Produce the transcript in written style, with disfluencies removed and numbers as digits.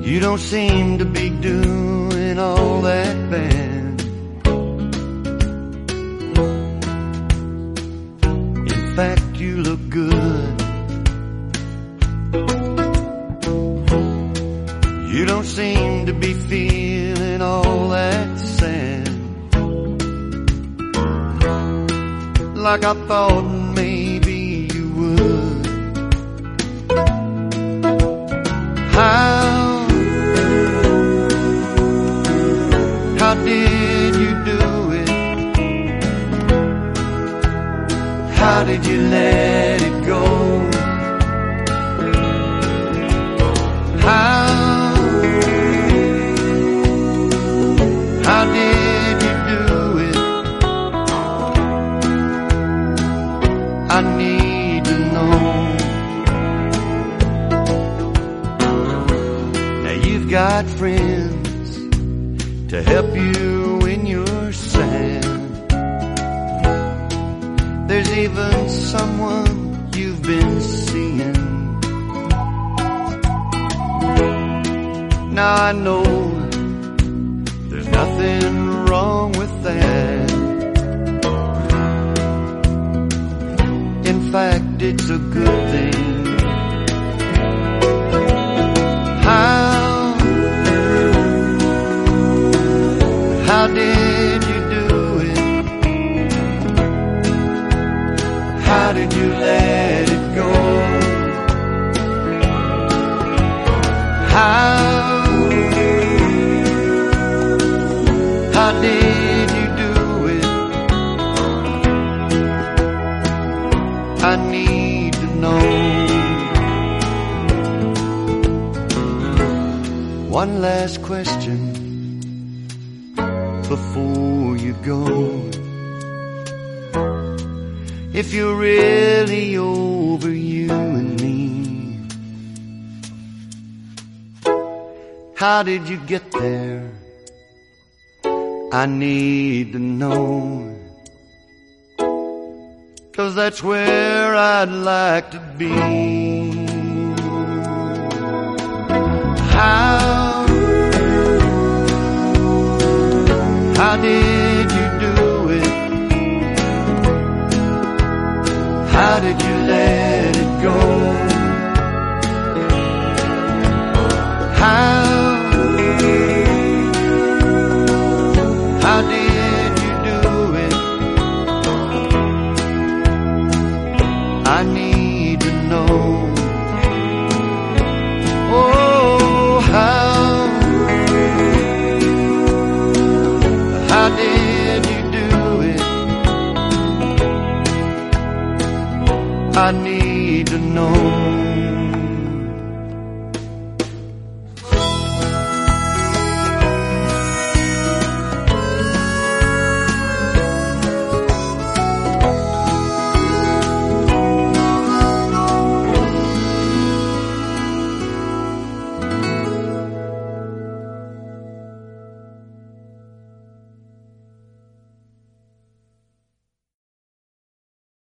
You don't seem to be doing all that bad. In fact, you look good. You don't seem to be feeling all that sad, like I thought maybe you would. How did you do it? How did you let it go? How did you do it? I need to know. Now you've got friends to help you when you're sad. There's even someone you've been seeing. Now I know there's nothing wrong with that. In fact, it's a good thing. How did you do it? How did you let it go? How did you do it? I need to know. One last question before you go. If you're really over you and me, how did you get there? I need to know, 'cause that's where I'd like to be. How did you do it? How did you let it go? How did you do it? I need to know. Oh, how did you do it? I need to know.